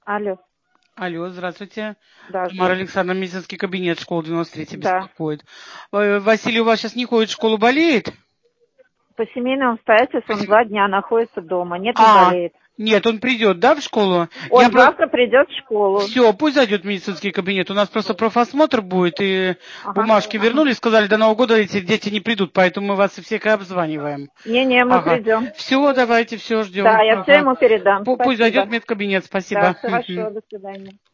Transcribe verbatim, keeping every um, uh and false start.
Алло. Алло, здравствуйте. Да, Тамара здравствуйте. Александровна, медицинский кабинет, школа девяносто третья Да. беспокоит. Э, Василий у вас сейчас не ходит в школу, болеет? По семейным обстоятельствам он По сем- два дня находится дома. Нет, не А, болеет. нет, он придет, да, в школу? Я Он просто... завтра придет в школу. Все, пусть зайдет в медицинский кабинет. У нас просто профосмотр будет, и Ага, бумажки ага. вернули, сказали, до Нового года эти дети не придут, поэтому мы вас всех и обзваниваем. Не-не, мы Ага. придем. Все, давайте, все, ждем. Да, я все Ага. ему передам. Пу- Пусть зайдет в Спасибо. медкабинет, Да, спасибо. Мгм. хорошо, до свидания.